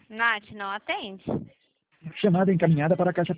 Nath, não atende. Chamada encaminhada para a caixa